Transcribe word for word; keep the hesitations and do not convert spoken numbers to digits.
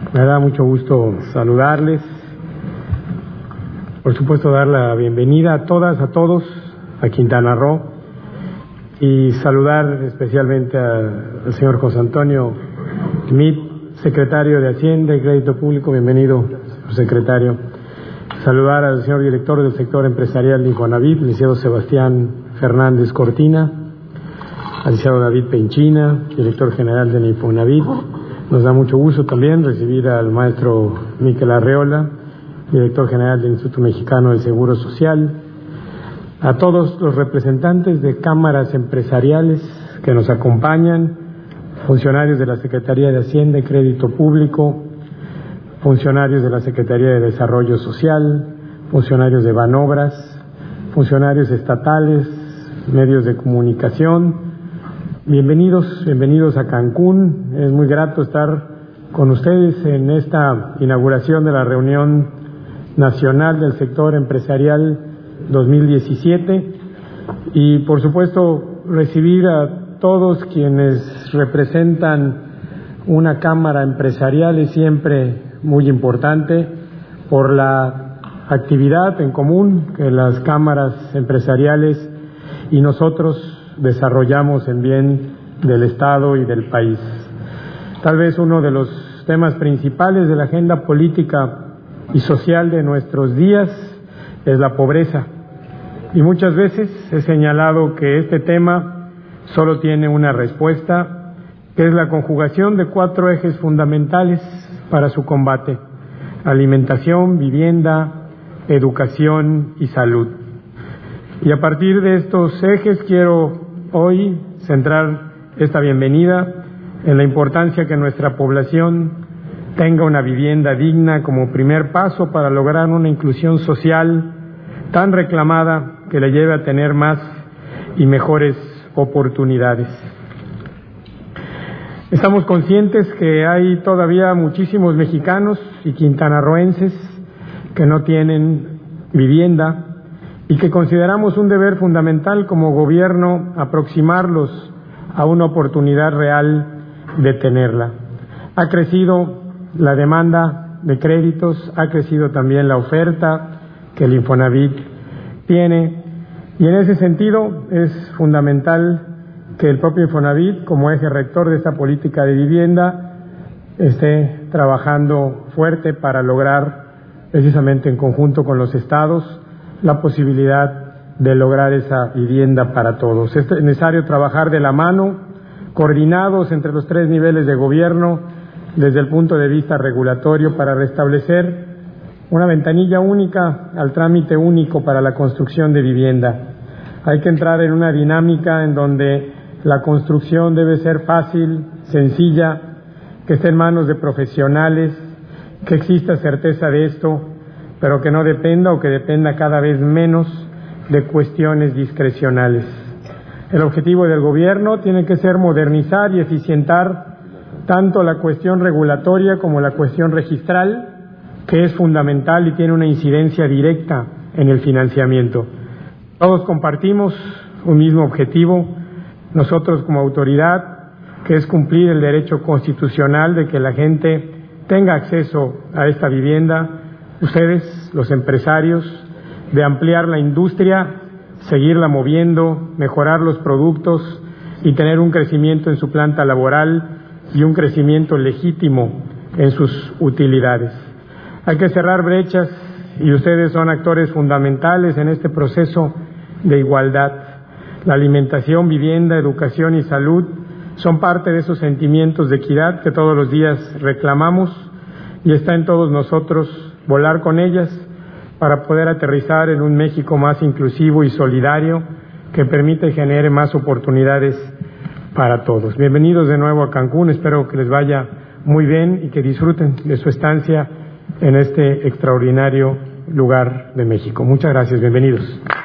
Me da mucho gusto saludarles. Por supuesto, dar la bienvenida a todas, a todos, a Quintana Roo, y saludar especialmente a, al señor José Antonio Schmidt, secretario de Hacienda y Crédito Público. Bienvenido, secretario. Saludar al señor director del sector empresarial de Infonavit, licenciado Sebastián Fernández Cortina, al licenciado David Penchina, director general de Infonavit. Nos da mucho gusto también recibir al maestro Miquel Arreola, director general del Instituto Mexicano del Seguro Social, a todos los representantes de cámaras empresariales que nos acompañan, funcionarios de la Secretaría de Hacienda y Crédito Público, funcionarios de la Secretaría de Desarrollo Social, funcionarios de Banobras, funcionarios estatales, medios de comunicación. Bienvenidos, bienvenidos a Cancún. Es muy grato estar con ustedes en esta inauguración de la reunión nacional del sector empresarial dos mil diecisiete y, por supuesto, recibir a todos quienes representan una cámara empresarial es siempre muy importante por la actividad en común que las cámaras empresariales y nosotros desarrollamos en bien del Estado y del país. Tal vez uno de los temas principales de la agenda política y social de nuestros días es la pobreza. Y muchas veces he señalado que este tema solo tiene una respuesta, que es la conjugación de cuatro ejes fundamentales para su combate: alimentación, vivienda, educación y salud. Y a partir de estos ejes quiero hoy centrar esta bienvenida en la importancia que nuestra población tenga una vivienda digna como primer paso para lograr una inclusión social tan reclamada que le lleve a tener más y mejores oportunidades. Estamos conscientes que hay todavía muchísimos mexicanos y quintanarroenses que no tienen vivienda y que consideramos un deber fundamental como gobierno aproximarlos a una oportunidad real de tenerla. Ha crecido la demanda de créditos, ha crecido también la oferta que el Infonavit tiene, y en ese sentido es fundamental que el propio Infonavit, como eje rector de esta política de vivienda, esté trabajando fuerte para lograr, precisamente en conjunto con los estados, la posibilidad de lograr esa vivienda para todos. Es necesario trabajar de la mano, coordinados entre los tres niveles de gobierno, desde el punto de vista regulatorio, para restablecer una ventanilla única al trámite único para la construcción de vivienda. Hay que entrar en una dinámica en donde la construcción debe ser fácil, sencilla, que esté en manos de profesionales, que exista certeza de esto, pero que no dependa o que dependa cada vez menos de cuestiones discrecionales. El objetivo del gobierno tiene que ser modernizar y eficientar tanto la cuestión regulatoria como la cuestión registral, que es fundamental y tiene una incidencia directa en el financiamiento. Todos compartimos un mismo objetivo, nosotros como autoridad, que es cumplir el derecho constitucional de que la gente tenga acceso a esta vivienda, ustedes, los empresarios, de ampliar la industria, seguirla moviendo, mejorar los productos y tener un crecimiento en su planta laboral y un crecimiento legítimo en sus utilidades. Hay que cerrar brechas y ustedes son actores fundamentales en este proceso de igualdad. La alimentación, vivienda, educación y salud son parte de esos sentimientos de equidad que todos los días reclamamos, y está en todos nosotros volar con ellas para poder aterrizar en un México más inclusivo y solidario que permita y genere más oportunidades para todos. Bienvenidos de nuevo a Cancún, espero que les vaya muy bien y que disfruten de su estancia en este extraordinario lugar de México. Muchas gracias, bienvenidos.